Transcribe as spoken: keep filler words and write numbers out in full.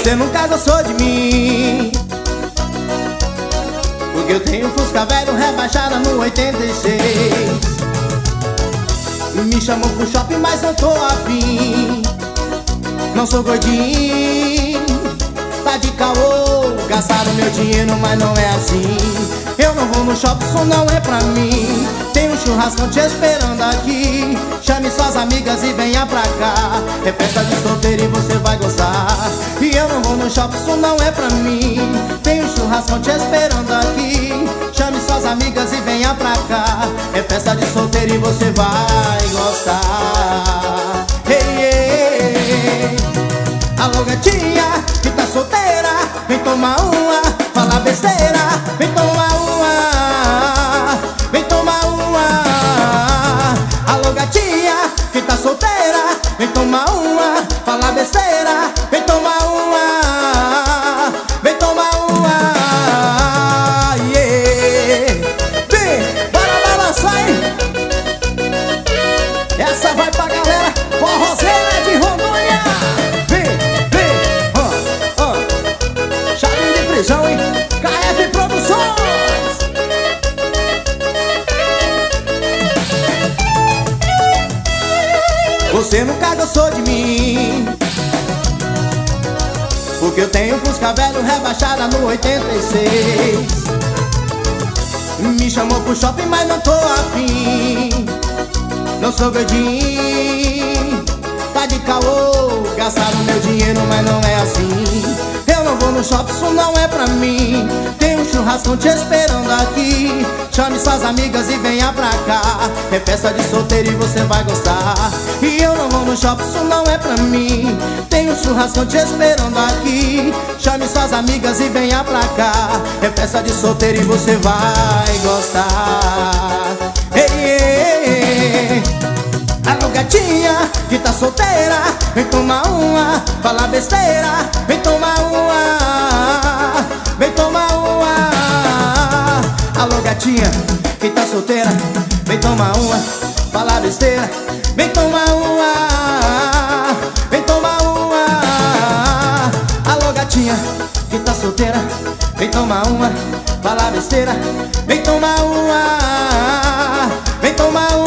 Você nunca gostou de mim, porque eu tenho Fusca velho rebaixada no oitenta e seis. Me chamou pro shopping, mas não tô afim. Não sou gordinho, tá de caô. Gastaram meu dinheiro, mas não é assim. Eu não vou no shopping, isso não é pra mim. Tem um churrascão te esperando aqui. Chame suas amigas e venha pra cá. É festa de solteiro e você vai gostar. E eu não vou no shopping, isso não é pra mim. Tem um churrascão te esperando aqui. Chame suas amigas e venha pra cá. É festa de solteiro e você vai gostar. Hey, hey. Alô gatinha, que tá solteira, vem tomar uma, fala besteira, vem tomar uma, vem tomar uma. Alô gatinha, que tá solteira, vem tomar uma, fala besteira, vem tomar uma, vem tomar uma. Yeah. Vem, bora balançar, hein? Essa vai pra galera forrozeira de Rondônia. Hein? K F Produções. Você nunca gostou de mim, porque eu tenho Fusca velho rebaixada no oitenta e seis. Me chamou pro shopping, mas não tô afim. Não sou gordinho, tá de caô. Gastaram meu dinheiro, mas não é assim. Eu não vou no shopping, isso não é pra mim. Tem um churrascão te esperando aqui. Chame suas amigas e venha pra cá. É festa de solteiro e você vai gostar. E eu não vou no shopping, isso não é pra mim. Tem um churrascão te esperando aqui. Chame suas amigas e venha pra cá. É festa de solteiro e você vai gostar. Ei, ei, ei. Alô gatinha, que tá solteira, vem tomar uma, fala besteira, vem tomar uma, vem tomar uma. Alô gatinha, que tá solteira, vem tomar uma, fala besteira, vem tomar uma, vem tomar uma. Alô gatinha, que tá solteira, vem tomar uma, fala besteira, vem tomar uma, vem tomar uma.